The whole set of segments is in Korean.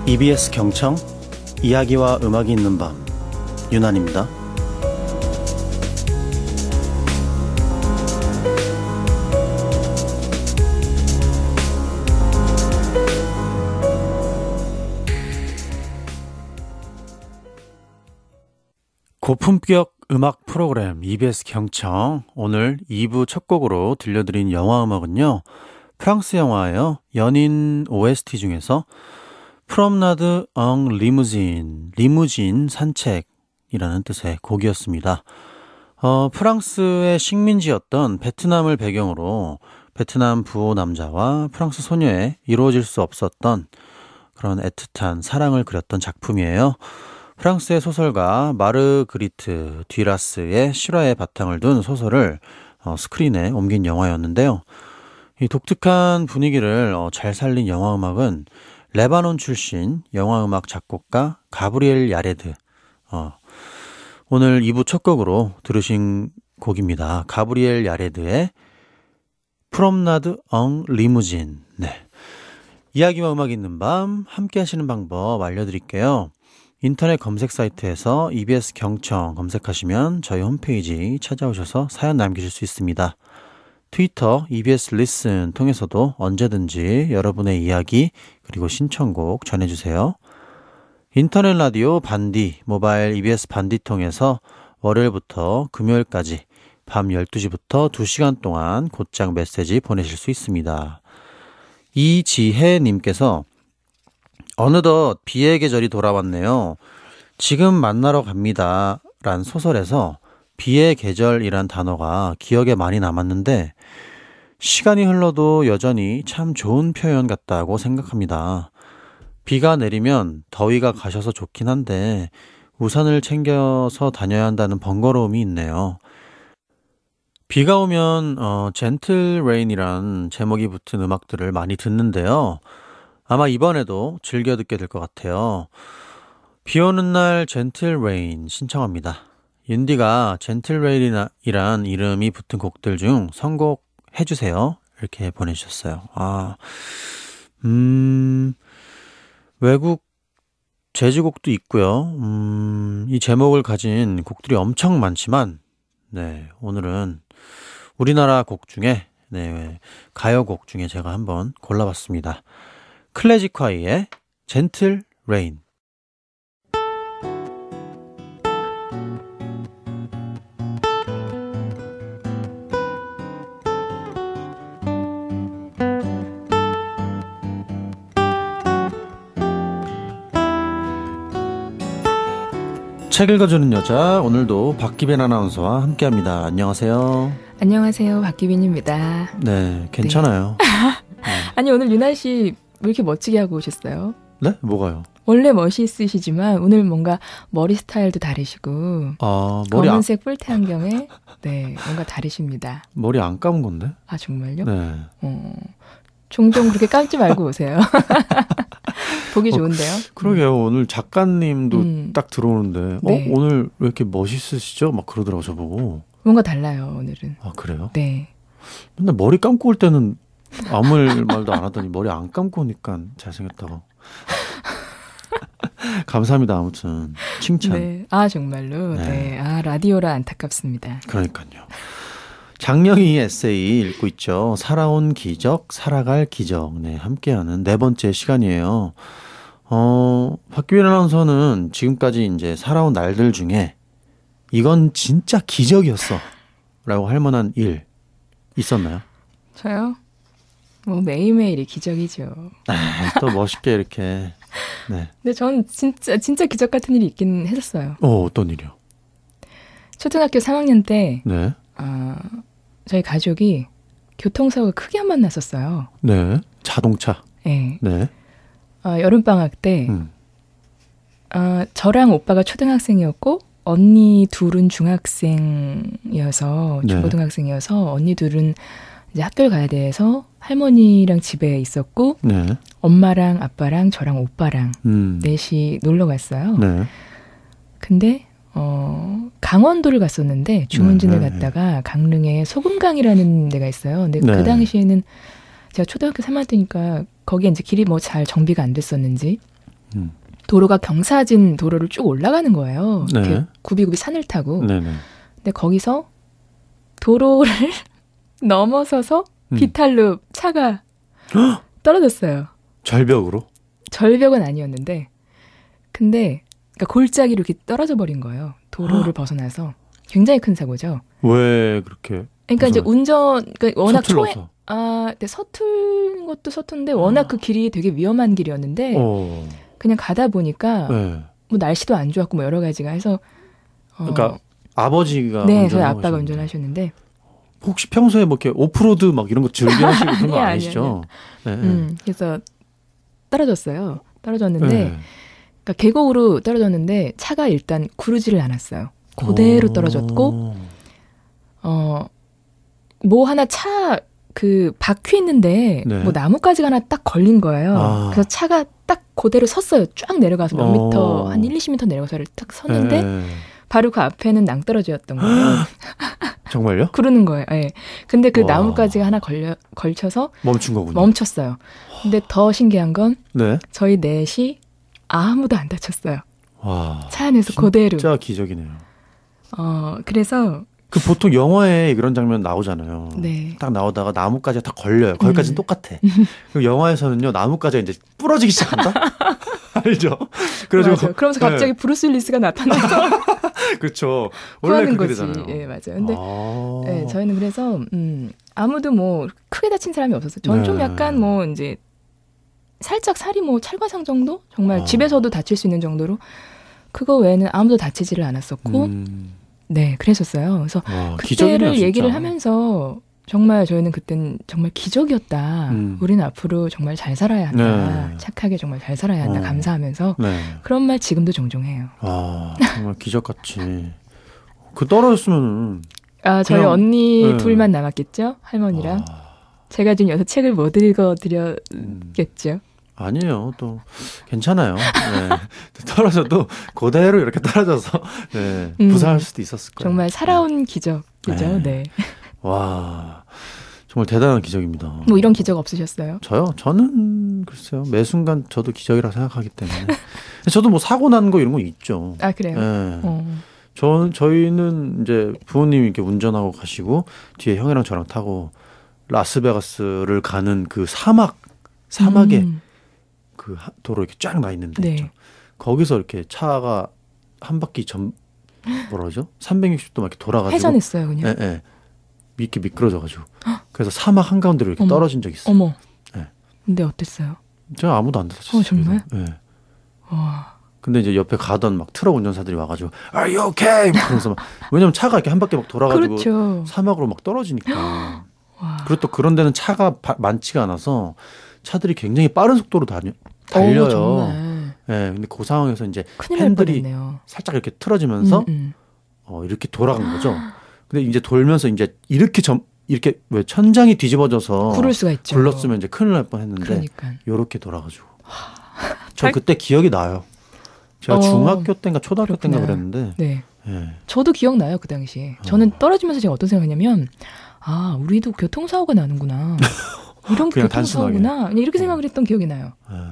EBS 경청 이야기와 음악이 있는 밤 윤한입니다. 고품격 음악 프로그램 EBS 경청, 오늘 2부 첫 곡으로 들려드린 영화 음악은요, 프랑스 영화예요. 연인 OST 중에서 프롬나드 엉 리무진, 리무진 산책이라는 뜻의 곡이었습니다. 프랑스의 식민지였던 베트남을 배경으로 베트남 부호 남자와 프랑스 소녀의 이루어질 수 없었던 그런 애틋한 사랑을 그렸던 작품이에요. 프랑스의 소설가 마르그리트 듀라스의 실화에 바탕을 둔 소설을 스크린에 옮긴 영화였는데요. 이 독특한 분위기를 잘 살린 영화음악은 레바논 출신 영화음악 작곡가 가브리엘 야레드, 오늘 2부 첫 곡으로 들으신 곡입니다. 가브리엘 야레드의 프롬나드 엉 리무진. 네. 이야기와 음악이 있는 밤 함께 하시는 방법 알려드릴게요. 인터넷 검색 사이트에서 EBS 경청 검색하시면 저희 홈페이지 찾아오셔서 사연 남기실 수 있습니다. 트위터 EBS 리슨 통해서도 언제든지 여러분의 이야기 그리고 신청곡 전해주세요. 인터넷 라디오 반디, 모바일 EBS 반디 통해서 월요일부터 금요일까지 밤 12시부터 2시간 동안 곧장 메시지 보내실 수 있습니다. 이지혜님께서 어느덧 비의 계절이 돌아왔네요. 지금 만나러 갑니다 란 소설에서 비의 계절이란 단어가 기억에 많이 남았는데 시간이 흘러도 여전히 참 좋은 표현 같다고 생각합니다. 비가 내리면 더위가 가셔서 좋긴 한데 우산을 챙겨서 다녀야 한다는 번거로움이 있네요. 비가 오면 젠틀 레인이란 제목이 붙은 음악들을 많이 듣는데요. 아마 이번에도 즐겨 듣게 될 것 같아요. 비 오는 날 젠틀 레인 신청합니다. 윤디가 젠틀 레인이란 이름이 붙은 곡들 중 선곡 해주세요. 이렇게 보내주셨어요. 외국 재즈곡도 있고요. 이 제목을 가진 곡들이 엄청 많지만, 네, 오늘은 우리나라 곡 중에, 네, 가요곡 중에 제가 한번 골라봤습니다. 클래식화이의 젠틀 레인. 책 읽어주는 여자, 오늘도 박기빈 아나운서와 함께합니다. 안녕하세요. 안녕하세요, 박기빈입니다. 네, 괜찮아요. 네. 아니, 오늘 유나 씨 왜 이렇게 멋지게 하고 오셨어요? 네? 뭐가요? 원래 멋있으시지만 오늘 뭔가 머리 스타일도 다르시고 검은색 뿔테 안경에 네, 뭔가 다르십니다. 머리 안 감은 건데? 아, 정말요? 네. 종종 그렇게 감지 말고 오세요. 보기 좋은데요? 그러게요. 오늘 작가님도 딱 들어오는데 네. 오늘 왜 이렇게 멋있으시죠? 막 그러더라고 저보고. 뭔가 달라요, 오늘은. 아, 그래요? 네. 근데 머리 감고 올 때는 아무 말도 안 하더니 머리 안 감고 오니까 잘생겼다고. 감사합니다. 아무튼 칭찬. 네. 아, 정말로. 네. 네. 아, 라디오라 안타깝습니다. 그러니까요. 장영희 에세이 읽고 있죠. 살아온 기적, 살아갈 기적. 네, 함께하는 네 번째 시간이에요. 박기빈 아나운서는 지금까지 이제 살아온 날들 중에 이건 진짜 기적이었어 라고 할 만한 일 있었나요? 저요? 뭐 매일매일이 기적이죠. 또 멋있게 이렇게. 네. 근데 전 진짜 기적 같은 일이 있긴 했었어요. 어떤 일이요? 초등학교 3학년 때 네. 저희 가족이 교통사고가 크게 한 번 났었어요. 네. 자동차. 네. 네. 여름방학 때 저랑 오빠가 초등학생이었고 언니 둘은 중학생이어서 중고등학생이어서 언니 둘은 이제 학교를 가야 돼서 할머니랑 집에 있었고 네. 엄마랑 아빠랑 저랑 오빠랑 넷이 놀러 갔어요. 네. 근데 강원도를 갔었는데 주문진을 갔다가 강릉에 소금강이라는 데가 있어요. 근데 그 당시에는 제가 초등학교 3학년 때니까 거기에 이제 길이 뭐 잘 정비가 안 됐었는지 도로가 경사진 도로를 쭉 올라가는 거예요. 네. 이렇게 굽이굽이 산을 타고. 네네. 근데 거기서 도로를 넘어서서 비탈로 차가 떨어졌어요. 절벽으로? 절벽은 아니었는데 근데 그러니까 골짜기로 이렇게 떨어져 버린 거예요. 도로를 벗어나서. 굉장히 큰 사고죠. 왜 그렇게? 그러니까 이제 그러니까 워낙 서툴러서. 근데 서툰 것도 서툰데 워낙 그 길이 되게 위험한 길이었는데 그냥 가다 보니까 네. 뭐 날씨도 안 좋았고 뭐 여러 가지가 해서 그러니까 아버지가 네, 저희 아빠가 운전하셨는데 혹시 평소에 뭐 이렇게 오프로드 막 이런 거 즐겨하시고 그런 거 아니시죠? 네. 그래서 떨어졌어요. 떨어졌는데 네. 그러니까 계곡으로 떨어졌는데 차가 일단 구르지를 않았어요. 그대로 떨어졌고 뭐 하나 차 그 바퀴 있는데 네. 뭐 나뭇가지가 하나 딱 걸린 거예요. 그래서 차가 딱 그대로 섰어요. 쫙 내려가서 몇 미터 한 1, 20미터 내려가서 딱 섰는데 바로 그 앞에는 낭떠러지였던 거예요. 정말요? 구르는 거예요. 예. 근데 그 나뭇가지가 하나 걸쳐서 멈춘 거군요. 멈췄어요. 근데 더 신기한 건 네. 저희 넷이 아무도 안 다쳤어요. 와, 차 안에서 그대로. 진짜 기적이네요. 그래서 그 보통 영화에 이런 장면 나오잖아요. 네. 딱 나오다가 나뭇가지가 다 걸려요. 거기까지는 똑같아. 그럼 영화에서는요, 나뭇가지가 이제 부러지기 시작한다? 알죠? 그래가지고. 그러면서 갑자기 브루스 윌리스가 나타나서. 그렇죠. 원래 그렇게 거지. 되잖아요. 예, 맞아요. 근데 네, 저희는 그래서 아무도 뭐 크게 다친 사람이 없었어요. 저는 좀 약간 뭐 이제 살짝 살이 뭐 찰과상 정도? 정말 집에서도 다칠 수 있는 정도로 그거 외에는 아무도 다치지를 않았었고 네, 그랬었어요. 그래서 그때를 기적이네요, 얘기를 하면서 정말 저희는 그때는 정말 기적이었다. 우리는 앞으로 정말 잘 살아야 한다. 네. 착하게 정말 잘 살아야 한다. 감사하면서 네. 그런 말 지금도 종종 해요. 정말 기적같이. 그 떨어졌으면 저희 그냥, 둘 둘만 남았겠죠? 할머니랑. 제가 지금 여기서 책을 못 읽어드렸겠죠? 아니에요. 또 괜찮아요. 네. 떨어져도 그대로 이렇게 떨어져서 부상할 수도 있었을 거예요. 정말 살아온 기적이죠. 네. 와, 정말 대단한 기적입니다. 뭐 이런 기적 없으셨어요? 저요? 저는 글쎄요. 매 순간 저도 기적이라 생각하기 때문에. 저도 뭐 사고 난 거 이런 거 있죠. 아, 그래요? 네. 저희는 이제 부모님이 이렇게 운전하고 가시고 뒤에 형이랑 저랑 타고 라스베가스를 가는 그 사막에 그 도로 이렇게 쫙 나 있는데 네. 있죠. 거기서 이렇게 차가 한 바퀴 뭐라 그러죠? 360도 막 이렇게 돌아가지고 회전했어요, 그냥. 네. 이렇게 미끄러져가지고 그래서 사막 한가운데로 이렇게 떨어진 적이 있어요. 어머. 네. 근데 어땠어요? 제가 아무도 안 다쳤어요. 정말? 네. 와. 근데 이제 옆에 가던 막 트럭 운전사들이 와가지고 Are you okay? 그러면서 막 왜냐면 차가 이렇게 한 바퀴 막 돌아가지고 그렇죠. 사막으로 막 떨어지니까. 와. 그리고 또 그런 데는 차가 많지가 않아서 차들이 굉장히 빠른 속도로 달려요. 정말. 네, 근데 그 상황에서 이제 큰일 핸들이 날 뻔했네요. 살짝 이렇게 틀어지면서 이렇게 돌아간 거죠. 근데 이제 돌면서 이제 이렇게 왜 천장이 뒤집어져서 구를 수가 있죠. 굴렀으면 이제 큰일 날 뻔했는데 그러니까. 요렇게 돌아가지고. 저 그때 기억이 나요. 제가 중학교 때인가 초등학교 때인가 그랬는데. 네. 저도 기억나요, 그 당시에. 저는 떨어지면서 제가 어떤 생각했냐면 우리도 교통사고가 나는구나. 이런 교통사고구나. 이렇게 생각을 했던 기억이 나요.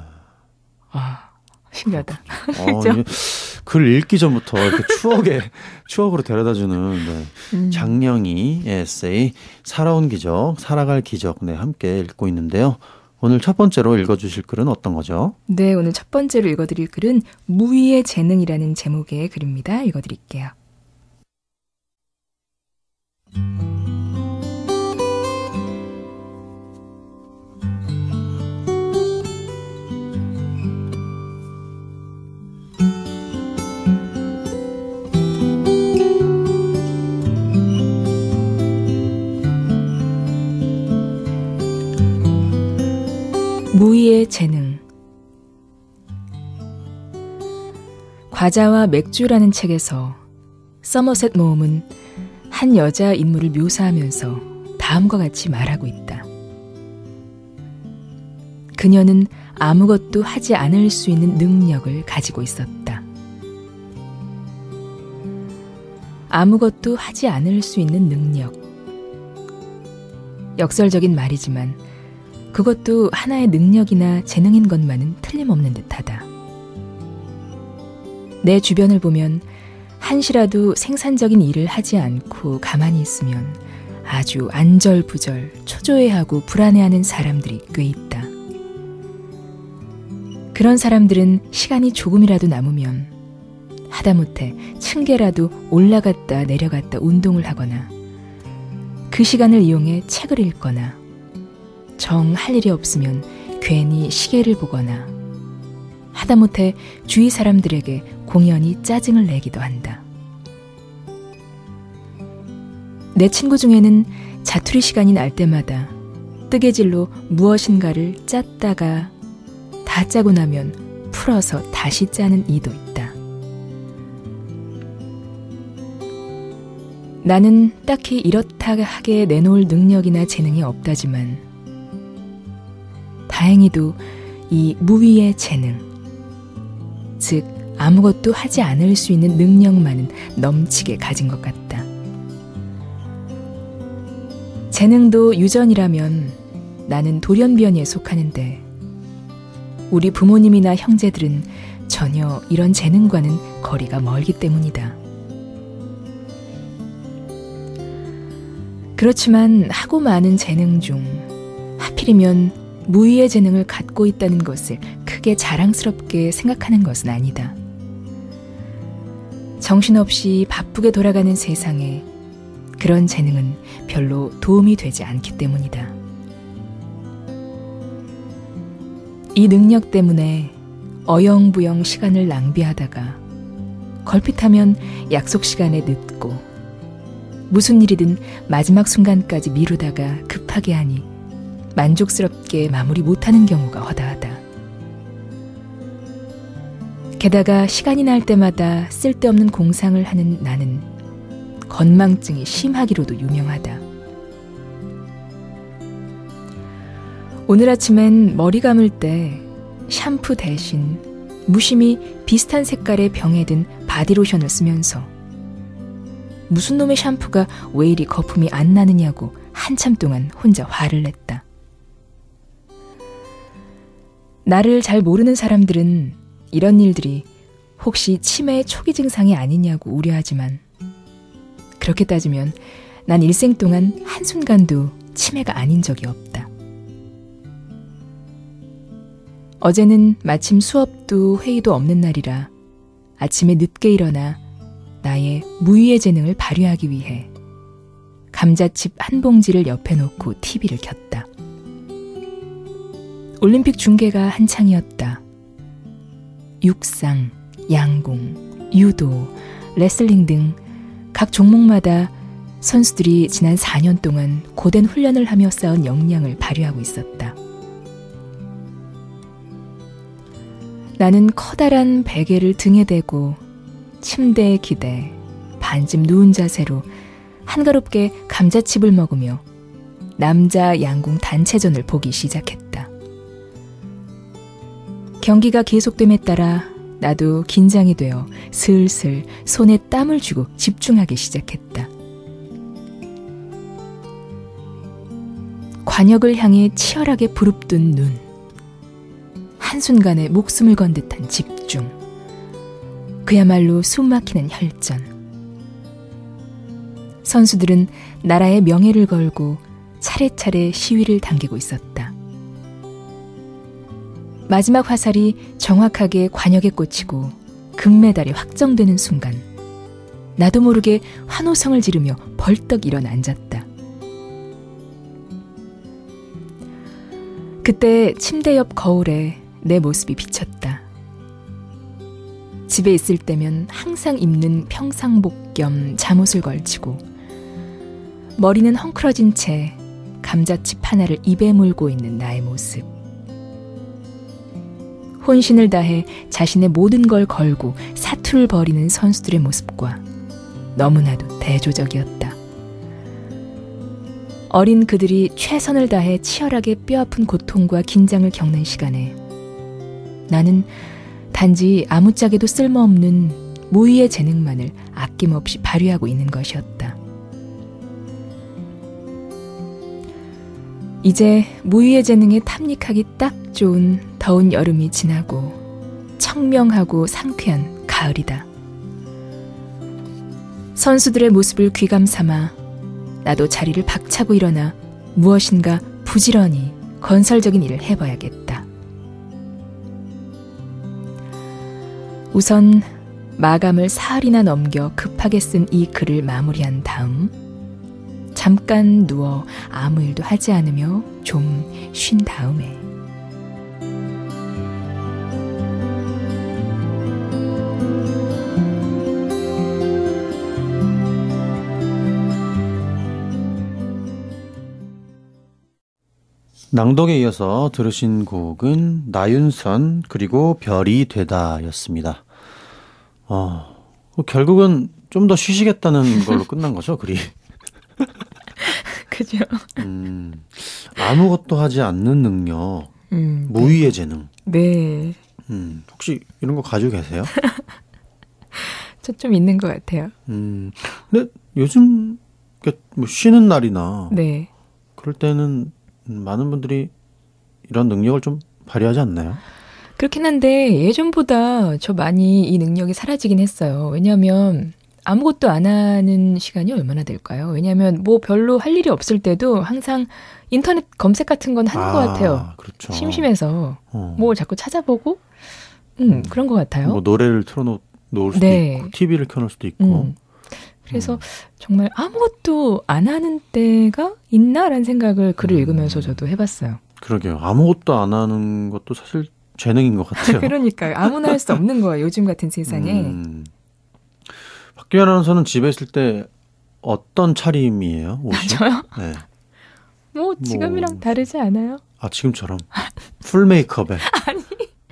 신기하다. 글 읽기 전부터 이렇게 추억으로 데려다주는 장영희 에세이 살아온 기적, 살아갈 기적 함께 읽고 있는데요. 오늘 첫 번째로 읽어주실 글은 어떤 거죠? 네, 오늘 첫 번째로 읽어드릴 글은 무위의 재능이라는 제목의 글입니다. 읽어드릴게요. 무위의 재능. 과자와 맥주라는 책에서 서머셋 모음은 한 여자 인물을 묘사하면서 다음과 같이 말하고 있다. 그녀는 아무것도 하지 않을 수 있는 능력을 가지고 있었다. 아무것도 하지 않을 수 있는 능력. 역설적인 말이지만 그것도 하나의 능력이나 재능인 것만은 틀림없는 듯하다. 내 주변을 보면 한시라도 생산적인 일을 하지 않고 가만히 있으면 아주 안절부절 초조해하고 불안해하는 사람들이 꽤 있다. 그런 사람들은 시간이 조금이라도 남으면 하다못해 층계라도 올라갔다 내려갔다 운동을 하거나 그 시간을 이용해 책을 읽거나 정 할 일이 없으면 괜히 시계를 보거나 하다못해 주위 사람들에게 공연히 짜증을 내기도 한다. 내 친구 중에는 자투리 시간이 날 때마다 뜨개질로 무엇인가를 짰다가 다 짜고 나면 풀어서 다시 짜는 이도 있다. 나는 딱히 이렇다 하게 내놓을 능력이나 재능이 없다지만 다행히도 이 무위의 재능, 즉 아무것도 하지 않을 수 있는 능력만은 넘치게 가진 것 같다. 재능도 유전이라면 나는 돌연변이에 속하는데 우리 부모님이나 형제들은 전혀 이런 재능과는 거리가 멀기 때문이다. 그렇지만 하고 많은 재능 중 하필이면 무위의 재능을 갖고 있다는 것을 크게 자랑스럽게 생각하는 것은 아니다. 정신없이 바쁘게 돌아가는 세상에 그런 재능은 별로 도움이 되지 않기 때문이다. 이 능력 때문에 어영부영 시간을 낭비하다가 걸핏하면 약속 시간에 늦고 무슨 일이든 마지막 순간까지 미루다가 급하게 하니 만족스럽게 마무리 못하는 경우가 허다하다. 게다가 시간이 날 때마다 쓸데없는 공상을 하는 나는 건망증이 심하기로도 유명하다. 오늘 아침엔 머리 감을 때 샴푸 대신 무심히 비슷한 색깔의 병에 든 바디로션을 쓰면서 무슨 놈의 샴푸가 왜 이리 거품이 안 나느냐고 한참 동안 혼자 화를 냈다. 나를 잘 모르는 사람들은 이런 일들이 혹시 치매의 초기 증상이 아니냐고 우려하지만 그렇게 따지면 난 일생 동안 한순간도 치매가 아닌 적이 없다. 어제는 마침 수업도 회의도 없는 날이라 아침에 늦게 일어나 나의 무위의 재능을 발휘하기 위해 감자칩 한 봉지를 옆에 놓고 TV를 켰다. 올림픽 중계가 한창이었다. 육상, 양궁, 유도, 레슬링 등 각 종목마다 선수들이 지난 4년 동안 고된 훈련을 하며 쌓은 역량을 발휘하고 있었다. 나는 커다란 베개를 등에 대고 침대에 기대 반쯤 누운 자세로 한가롭게 감자칩을 먹으며 남자 양궁 단체전을 보기 시작했다. 경기가 계속됨에 따라 나도 긴장이 되어 슬슬 손에 땀을 쥐고 집중하기 시작했다. 관역을 향해 치열하게 부릅뜬 눈, 한순간에 목숨을 건 듯한 집중, 그야말로 숨막히는 혈전. 선수들은 나라의 명예를 걸고 차례차례 시위를 당기고 있었다. 마지막 화살이 정확하게 관역에 꽂히고 금메달이 확정되는 순간 나도 모르게 환호성을 지르며 벌떡 일어나 앉았다. 그때 침대 옆 거울에 내 모습이 비쳤다. 집에 있을 때면 항상 입는 평상복 겸 잠옷을 걸치고 머리는 헝클어진 채 감자칩 하나를 입에 물고 있는 나의 모습. 혼신을 다해 자신의 모든 걸 걸고 사투를 벌이는 선수들의 모습과 너무나도 대조적이었다. 어린 그들이 최선을 다해 치열하게 뼈아픈 고통과 긴장을 겪는 시간에 나는 단지 아무짝에도 쓸모없는 무위의 재능만을 아낌없이 발휘하고 있는 것이었다. 이제 무위의 재능에 탐닉하기 딱 좋은 더운 여름이 지나고 청명하고 상쾌한 가을이다. 선수들의 모습을 귀감 삼아 나도 자리를 박차고 일어나 무엇인가 부지런히 건설적인 일을 해봐야겠다. 우선 마감을 사흘이나 넘겨 급하게 쓴 이 글을 마무리한 다음 잠깐 누워 아무 일도 하지 않으며 좀 쉰 다음에 낭독에 이어서 들으신 곡은 나윤선 그리고 별이 되다 였습니다. 결국은 좀 더 쉬시겠다는 걸로 끝난 거죠, 글이. 그죠. 아무것도 하지 않는 능력, 무위의 재능. 네. 혹시 이런 거 가지고 계세요? 저 좀 있는 것 같아요. 근데 요즘 뭐 쉬는 날이나 네. 그럴 때는 많은 분들이 이런 능력을 좀 발휘하지 않나요? 그렇긴 한데 예전보다 저 많이 이 능력이 사라지긴 했어요. 왜냐하면 아무것도 안 하는 시간이 얼마나 될까요? 왜냐하면 뭐 별로 할 일이 없을 때도 항상 인터넷 검색 같은 건 하는 것 같아요. 그렇죠. 심심해서 뭐 자꾸 찾아보고 그런 것 같아요. 뭐 노래를 틀어놓을 수도 네. 있고 TV를 켜놓을 수도 있고. 그래서 정말 아무것도 안 하는 때가 있나라는 생각을 글을 읽으면서 저도 해봤어요. 그러게요. 아무것도 안 하는 것도 사실 재능인 것 같아요. 그러니까요. 아무나 할 수 없는 거예요. 요즘 같은 세상에. 박기현 아나운서는 집에 있을 때 어떤 차림이에요? 옷이? 저요? 네. 뭐 지금이랑 다르지 않아요? 지금처럼 풀 메이크업에. 아니.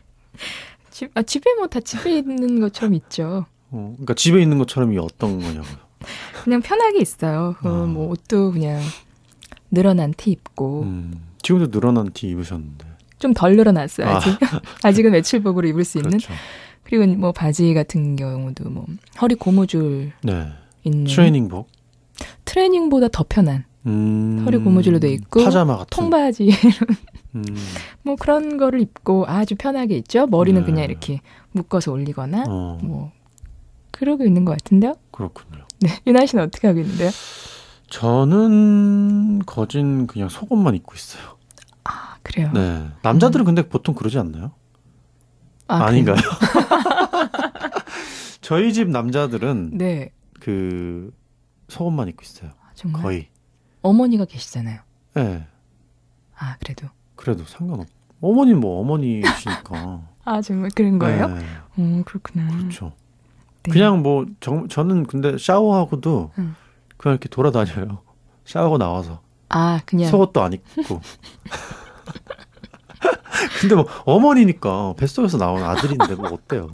집에 뭐 다 집에 있는 것처럼 있죠. 그러니까 집에 있는 것처럼 이게 어떤 거냐고요. 그냥 편하게 있어요. 뭐 옷도 그냥 늘어난 티 입고. 지금도 늘어난 티 입으셨는데. 좀 덜 늘어났어요. 아직. 아직은 외출복으로 입을 수 있는. 그렇죠. 그리고 뭐 바지 같은 경우도 뭐 허리 고무줄 있는. 트레이닝복. 트레이닝보다 더 편한. 허리 고무줄로 돼 있고. 파자마 같은. 통바지. 뭐 그런 거를 입고 아주 편하게 있죠. 머리는 그냥 이렇게 묶어서 올리거나 뭐 그러고 있는 것 같은데요. 그렇군요. 네, 유나 씨는 어떻게 하고 있는데요? 저는 거진 그냥 속옷만 입고 있어요. 아, 그래요? 네. 남자들은 근데 보통 그러지 않나요? 아닌가요? 저희 집 남자들은 네. 그 속옷만 입고 있어요. 정말? 거의. 어머니가 계시잖아요. 네. 그래도 상관없. 어머니는 뭐 어머니시니까. 정말 그런 거예요? 네. 그렇구나. 그렇죠. 네. 그냥 뭐 저는 근데 샤워하고도 그냥 이렇게 돌아다녀요. 샤워하고 나와서. 그냥 속옷도 안 입고. 근데 뭐 어머니니까 뱃속에서 나온 아들인데 뭐 어때요?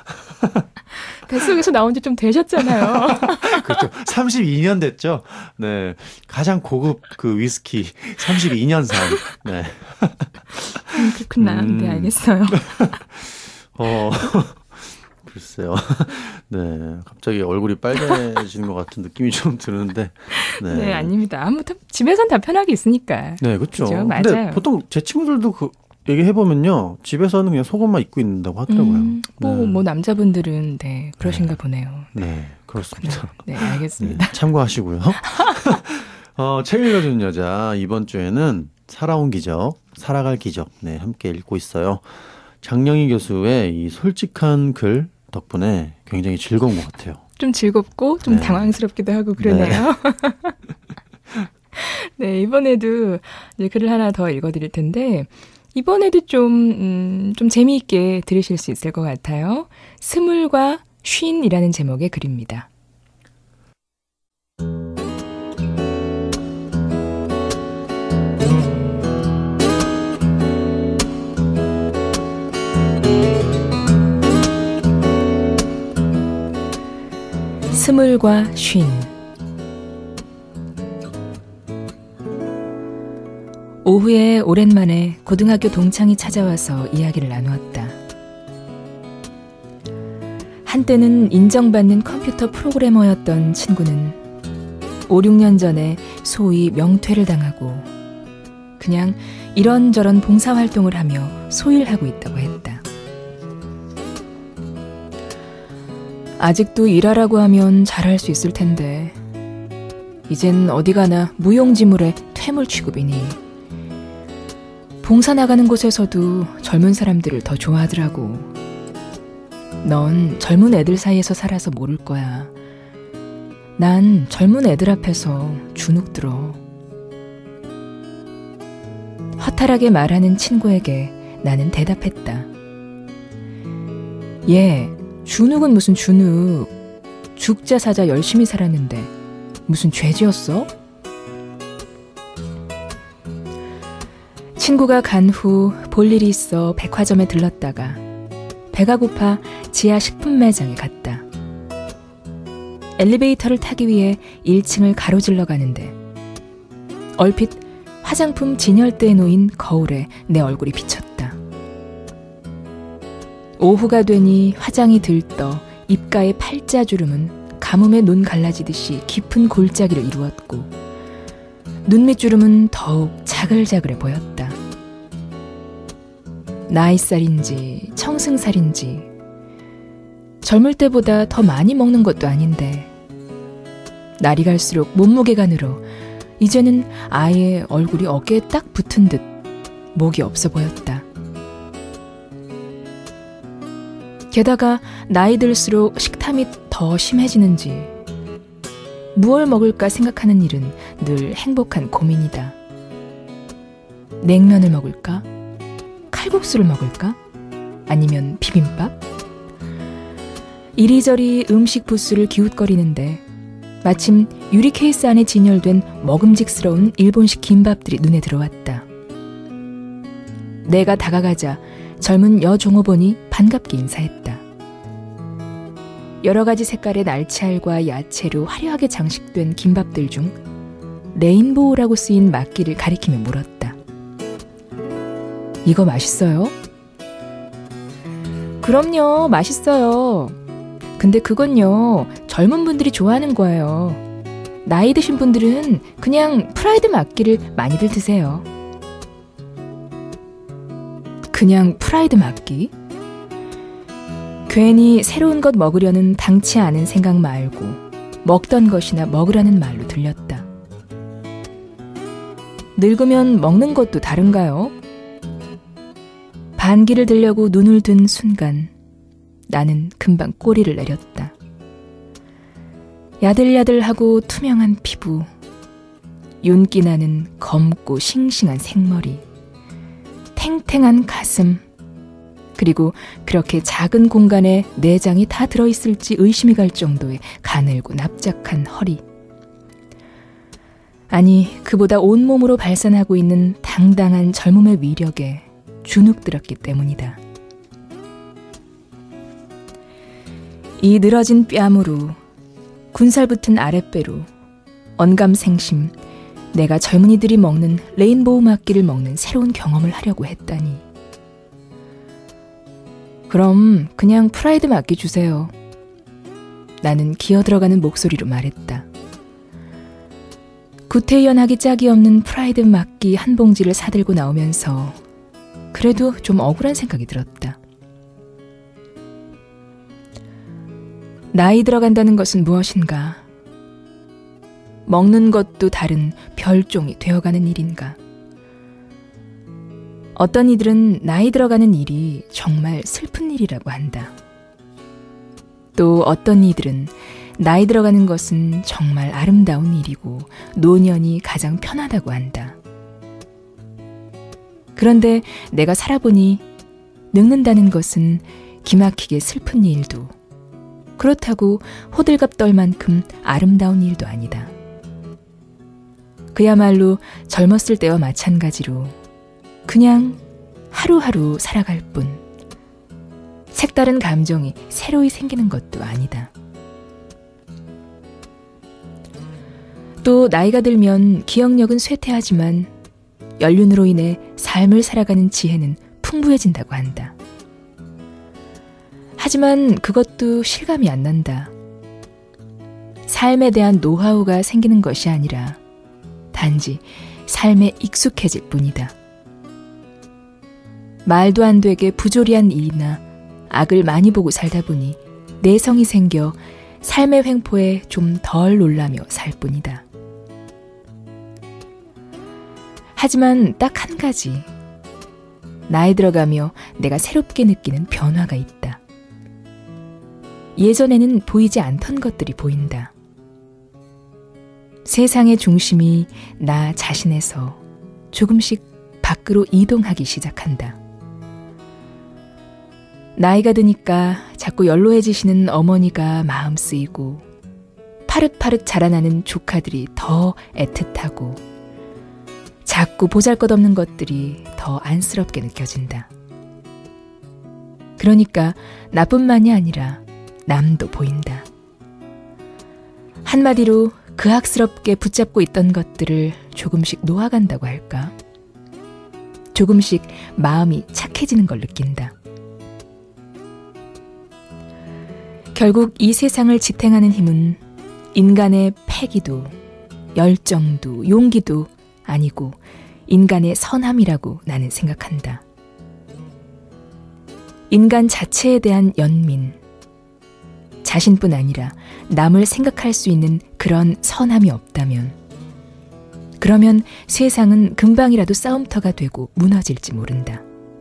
뱃속에서 나온 지 좀 되셨잖아요. 그렇죠. 32년 됐죠. 네. 가장 고급 그 위스키 32년산. 네. 그렇구나. 네, 알겠어요. 글쎄요. 네. 갑자기 얼굴이 빨개지는 것 같은 느낌이 좀 드는데. 네, 아닙니다. 아무튼 집에선 다 편하게 있으니까. 네, 그렇죠. 그죠? 근데 맞아요. 보통 제 친구들도 얘기해보면요. 집에서는 그냥 속옷만 입고 있는다고 하더라고요. 뭐 남자분들은 그러신가 보네요. 네, 그렇습니다. 그렇구나. 네, 알겠습니다. 네, 참고하시고요. 책 읽어주는 여자 이번 주에는 살아온 기적, 살아갈 기적 함께 읽고 있어요. 장영희 교수의 이 솔직한 글 덕분에 굉장히 즐거운 것 같아요. 좀 즐겁고 좀 당황스럽기도 하고 그러네요. 네, 이번에도 이제 글을 하나 더 읽어드릴 텐데 이번에도 좀 재미있게 들으실 수 있을 것 같아요. 스물과 쉰이라는 제목의 글입니다. 스물과 쉰. 오후에 오랜만에 고등학교 동창이 찾아와서 이야기를 나누었다. 한때는 인정받는 컴퓨터 프로그래머였던 친구는 5, 6년 전에 소위 명퇴를 당하고 그냥 이런저런 봉사활동을 하며 소일하고 있다고 했다. 아직도 일하라고 하면 잘할 수 있을 텐데 이젠 어디 가나 무용지물의 퇴물 취급이니 봉사 나가는 곳에서도 젊은 사람들을 더 좋아하더라고. 넌 젊은 애들 사이에서 살아서 모를 거야. 난 젊은 애들 앞에서 주눅 들어. 허탈하게 말하는 친구에게 나는 대답했다. 얘, 주눅은 무슨 주눅. 죽자 사자 열심히 살았는데 무슨 죄 지었어? 친구가 간 후 볼 일이 있어 백화점에 들렀다가 배가 고파 지하 식품 매장에 갔다. 엘리베이터를 타기 위해 1층을 가로질러 가는데 얼핏 화장품 진열대에 놓인 거울에 내 얼굴이 비쳤다. 오후가 되니 화장이 들떠 입가의 팔자주름은 가뭄에 눈 갈라지듯이 깊은 골짜기를 이루었고 눈밑주름은 더욱 자글자글해 보였다. 나이살인지 청승살인지 젊을 때보다 더 많이 먹는 것도 아닌데 날이 갈수록 몸무게가 늘어 이제는 아예 얼굴이 어깨에 딱 붙은 듯 목이 없어 보였다. 게다가 나이 들수록 식탐이 더 심해지는지 무얼 먹을까 생각하는 일은 늘 행복한 고민이다. 냉면을 먹을까? 칼국수를 먹을까? 아니면 비빔밥? 이리저리 음식 부스를 기웃거리는데 마침 유리 케이스 안에 진열된 먹음직스러운 일본식 김밥들이 눈에 들어왔다. 내가 다가가자 젊은 여종업원이 반갑게 인사했다. 여러 가지 색깔의 날치알과 야채로 화려하게 장식된 김밥들 중 레인보우라고 쓰인 막기를 가리키며 물었다. 이거 맛있어요? 그럼요, 맛있어요. 근데 그건요, 젊은 분들이 좋아하는 거예요. 나이 드신 분들은 그냥 프라이드 막기를 많이들 드세요. 그냥 프라이드 막기? 괜히 새로운 것 먹으려는 당치 않은 생각 말고 먹던 것이나 먹으라는 말로 들렸다. 늙으면 먹는 것도 다른가요? 반기를 들려고 눈을 든 순간 나는 금방 꼬리를 내렸다. 야들야들하고 투명한 피부, 윤기 나는 검고 싱싱한 생머리, 탱탱한 가슴, 그리고 그렇게 작은 공간에 내장이 다 들어있을지 의심이 갈 정도의 가늘고 납작한 허리. 아니, 그보다 온몸으로 발산하고 있는 당당한 젊음의 위력에 주눅 들었기 때문이다. 이 늘어진 뺨으로, 군살 붙은 아랫배로, 언감생심, 내가 젊은이들이 먹는 레인보우 막기를 먹는 새로운 경험을 하려고 했다니. 그럼 그냥 프라이드 막기 주세요. 나는 기어들어가는 목소리로 말했다. 구태연하기 짝이 없는 프라이드 막기 한 봉지를 사들고 나오면서 그래도 좀 억울한 생각이 들었다. 나이 들어간다는 것은 무엇인가? 먹는 것도 다른 별종이 되어가는 일인가? 어떤 이들은 나이 들어가는 일이 정말 슬픈 일이라고 한다. 또 어떤 이들은 나이 들어가는 것은 정말 아름다운 일이고 노년이 가장 편하다고 한다. 그런데 내가 살아보니 늙는다는 것은 기막히게 슬픈 일도 그렇다고 호들갑 떨 만큼 아름다운 일도 아니다. 그야말로 젊었을 때와 마찬가지로 그냥 하루하루 살아갈 뿐 색다른 감정이 새로이 생기는 것도 아니다. 또 나이가 들면 기억력은 쇠퇴하지만 연륜으로 인해 삶을 살아가는 지혜는 풍부해진다고 한다. 하지만 그것도 실감이 안 난다. 삶에 대한 노하우가 생기는 것이 아니라 단지 삶에 익숙해질 뿐이다. 말도 안 되게 부조리한 일이나 악을 많이 보고 살다 보니 내성이 생겨 삶의 횡포에 좀 덜 놀라며 살 뿐이다. 하지만 딱 한 가지, 나이 들어가며 내가 새롭게 느끼는 변화가 있다. 예전에는 보이지 않던 것들이 보인다. 세상의 중심이 나 자신에서 조금씩 밖으로 이동하기 시작한다. 나이가 드니까 자꾸 연로해지시는 어머니가 마음 쓰이고 파릇파릇 자라나는 조카들이 더 애틋하고 자꾸 보잘것없는 것들이 더 안쓰럽게 느껴진다. 그러니까 나뿐만이 아니라 남도 보인다. 한마디로 그악스럽게 붙잡고 있던 것들을 조금씩 놓아간다고 할까? 조금씩 마음이 착해지는 걸 느낀다. 결국 이 세상을 지탱하는 힘은 인간의 패기도 열정도 용기도 아니고 인간의 선함이라고 나는 생각한다. 인간 자체에 대한 연민, 자신뿐 아니라 남을 생각할 수 있는 그런 선함이 없다면, 그러면 세상은 금방이라도 싸움터가 되고 무너질지 모른다.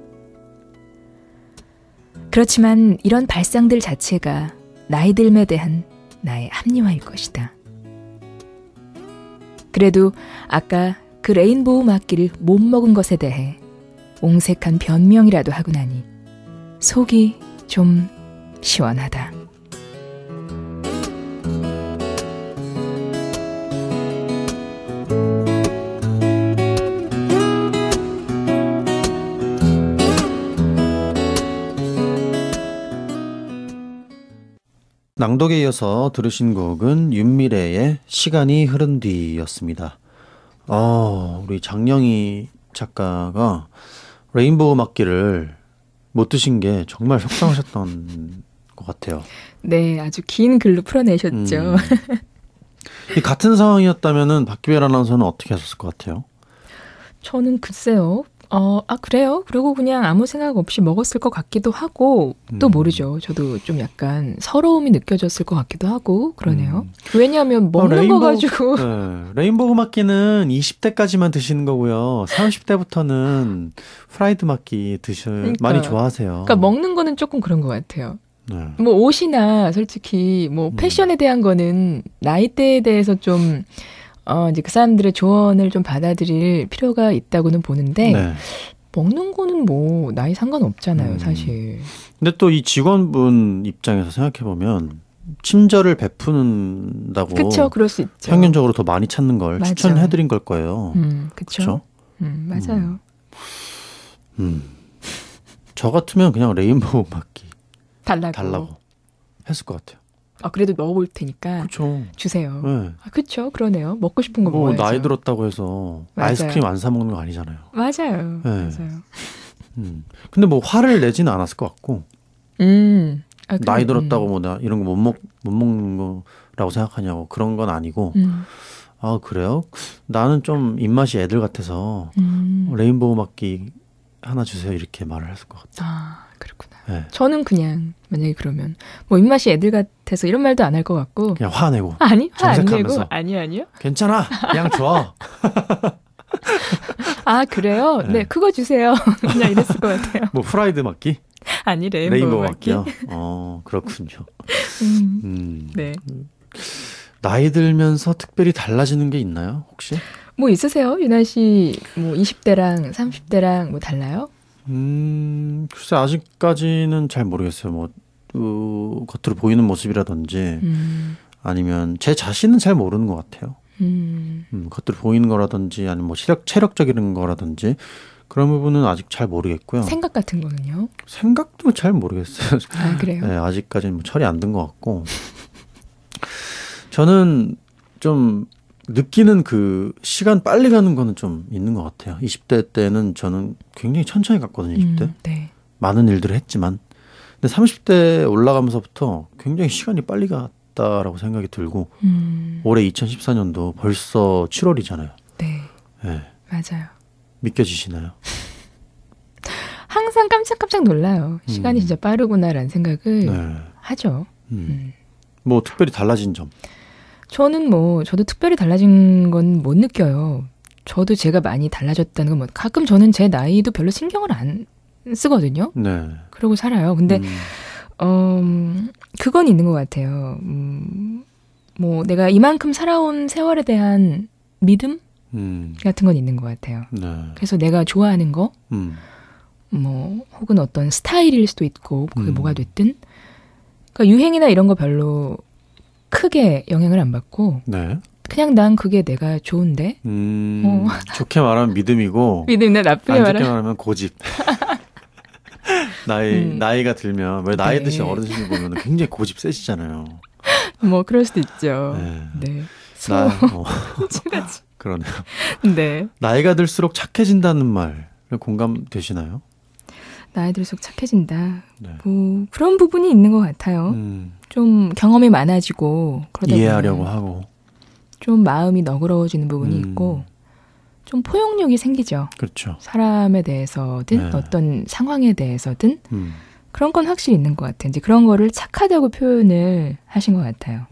그렇지만 이런 발상들 자체가 나이 듦에 대한 나의 합리화일 것이다. 그래도 아까 그 레인보우 막기를 못 먹은 것에 대해 옹색한 변명이라도 하고 나니 속이 좀 시원하다. 낭독에 이어서 들으신 곡은 윤미래의 시간이 흐른 뒤였습니다. 우리 장영희 작가가 레인보우 막기를 못 드신 게 정말 속상하셨던 것 같아요. 네, 아주 긴 글로 풀어내셨죠. 이 같은 상황이었다면 박기별 아나운서는 어떻게 하셨을 것 같아요? 저는 글쎄요. 그래요? 그리고 그냥 아무 생각 없이 먹었을 것 같기도 하고, 또 모르죠. 저도 좀 약간 서러움이 느껴졌을 것 같기도 하고, 그러네요. 왜냐하면 먹는 거 가지고. 네, 레인보우 막기는 20대까지만 드시는 거고요. 30대부터는 프라이드 막기 많이 좋아하세요. 그러니까 먹는 거는 조금 그런 것 같아요. 네. 뭐 옷이나 솔직히 뭐 패션에 대한 거는 나이대에 대해서 좀 이제 그 사람들의 조언을 좀 받아들일 필요가 있다고는 보는데, 네. 먹는 거는 뭐 나이 상관없잖아요, 사실. 근데 또 이 직원분 입장에서 생각해보면 친절을 베푸는다고. 그렇죠, 그럴 수 있죠. 평균적으로 더 많이 찾는 걸 맞아. 추천해드린 걸 거예요. 그렇죠. 맞아요. 저 같으면 그냥 레인보우 막기 달라고 했을 것 같아요. 그래도 먹어볼 테니까 그쵸. 주세요. 네. 그렇죠. 그러네요. 먹고 싶은 거 먹어야죠. 나이 들었다고 해서 맞아요. 아이스크림 안 사 먹는 거 아니잖아요. 맞아요. 네. 맞아요. 근데 뭐 화를 내지는 않았을 것 같고. 나이 들었다고 뭐 나 이런 거 못 먹는 거라고 생각하냐고 그런 건 아니고. 그래요? 나는 좀 입맛이 애들 같아서 레인보우 막기 하나 주세요 이렇게 말을 했을 것 같아요. 그렇구나. 네. 저는 그냥 만약에 그러면 뭐 입맛이 애들 같아서 이런 말도 안 할 것 같고 그냥 화내고 아니 화 안 내고 아니요 괜찮아 그냥 줘. 그래요? 네 그거 주세요. 그냥 이랬을 것 같아요. 뭐 프라이드 막기? 아니 레인보우 막기요. 그렇군요. 네. 나이 들면서 특별히 달라지는 게 있나요 혹시? 뭐 있으세요? 유나 씨 뭐 20대랑 30대랑 뭐 달라요? 글쎄 아직까지는 잘 모르겠어요. 뭐 겉으로 보이는 모습이라든지 아니면 제 자신은 잘 모르는 것 같아요. 겉으로 보이는 거라든지 아니면 뭐 체력적인 거라든지 그런 부분은 아직 잘 모르겠고요. 생각 같은 거는요? 생각도 잘 모르겠어요. 그래요? 네, 아직까지는 뭐 철이 안 든 것 같고 저는 좀 느끼는 그 시간 빨리 가는 거는 좀 있는 것 같아요. 20대 때는 저는 굉장히 천천히 갔거든요. 20대. 네. 많은 일들을 했지만. 근데 30대 올라가면서부터 굉장히 시간이 빨리 갔다라고 생각이 들고 올해 2014년도 벌써 7월이잖아요. 네. 네. 맞아요. 믿겨지시나요? 항상 깜짝깜짝 놀라요. 시간이 진짜 빠르구나라는 생각을 하죠. 뭐 특별히 달라진 점? 저도 특별히 달라진 건 못 느껴요. 저도 제가 많이 달라졌다는 건 가끔 저는 제 나이도 별로 신경을 안 쓰거든요. 네. 그러고 살아요. 근데 그건 있는 것 같아요. 뭐 내가 이만큼 살아온 세월에 대한 믿음 같은 건 있는 것 같아요. 네. 그래서 내가 좋아하는 거, 뭐 혹은 어떤 스타일일 수도 있고 그게 뭐가 됐든, 그러니까 유행이나 이런 거 별로 크게 영향을 안 받고, 네. 그냥 난 그게 내가 좋은데. 좋게 말하면 믿음이고, 믿음이나 나쁘게 안 좋게 말하면 고집. 나이가 들면 왜 나이 드신 어르신을 보면 굉장히 고집 세시잖아요. 뭐 그럴 수도 있죠. 네. 그러네요. 네. 나이가 들수록 착해진다는 말 공감되시나요? 나이 들수록 착해진다. 네. 뭐 그런 부분이 있는 것 같아요. 좀 경험이 많아지고 그러다 이해하려고 하고 좀 마음이 너그러워지는 부분이 있고 좀 포용력이 생기죠. 그렇죠. 사람에 대해서든 네. 어떤 상황에 대해서든 그런 건 확실히 있는 것 같아요. 이제 그런 거를 착하다고 표현을 하신 것 같아요.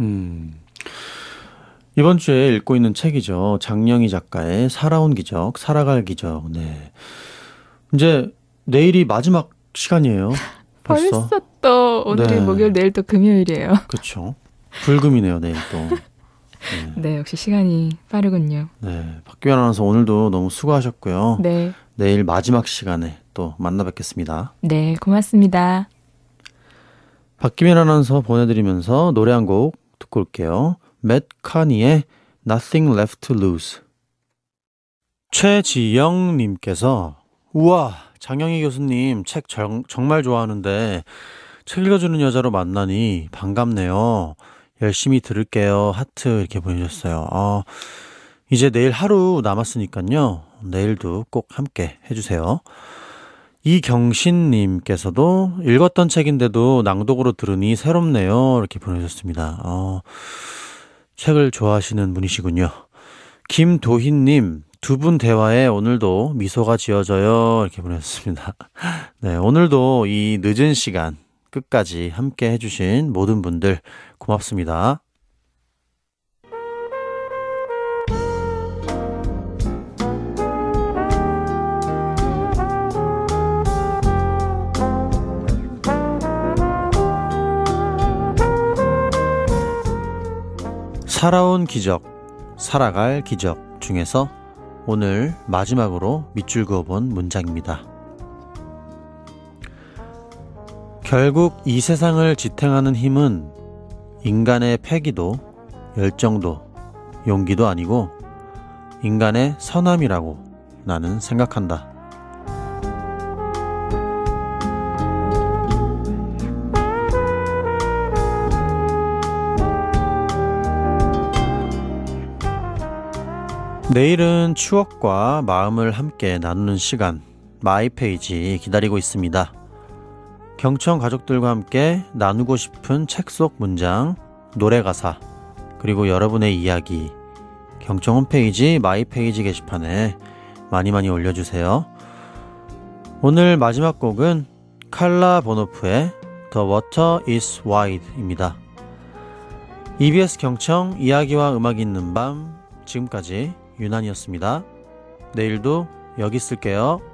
이번 주에 읽고 있는 책이죠. 장영희 작가의 살아온 기적, 살아갈 기적. 네. 이제 내일이 마지막 시간이에요. 벌써 또 오늘이 네. 목요일, 내일 또 금요일이에요. 그렇죠. 불금이네요, 내일 또. 네, 역시 시간이 빠르군요. 네, 박규현 아나운서 오늘도 너무 수고하셨고요. 네. 내일 마지막 시간에 또 만나 뵙겠습니다. 네, 고맙습니다. 박규현 아나운서 보내드리면서 노래 한 곡 듣고 올게요. 맷 카니의 Nothing Left to Lose. 최지영님께서 우와, 장영희 교수님 책 정말 좋아하는데 책 읽어주는 여자로 만나니 반갑네요. 열심히 들을게요. 하트 이렇게 보내주셨어요. 이제 내일 하루 남았으니까요. 내일도 꼭 함께 해주세요. 이경신님께서도 읽었던 책인데도 낭독으로 들으니 새롭네요. 이렇게 보내주셨습니다. 책을 좋아하시는 분이시군요. 김도희님, 두 분 대화에 오늘도 미소가 지어져요. 이렇게 보내주셨습니다. 네, 오늘도 이 늦은 시간 끝까지 함께 해주신 모든 분들 고맙습니다. 살아온 기적, 살아갈 기적 중에서 오늘 마지막으로 밑줄 그어본 문장입니다. 결국 이 세상을 지탱하는 힘은 인간의 패기도 열정도 용기도 아니고 인간의 선함이라고 나는 생각한다. 내일은 추억과 마음을 함께 나누는 시간 마이페이지 기다리고 있습니다. 경청 가족들과 함께 나누고 싶은 책 속 문장, 노래 가사, 그리고 여러분의 이야기 경청 홈페이지 마이페이지 게시판에 많이 올려주세요. 오늘 마지막 곡은 칼라 보노프의 The Water is Wide입니다. EBS 경청 이야기와 음악이 있는 밤 지금까지 유난이었습니다. 내일도 여기 있을게요.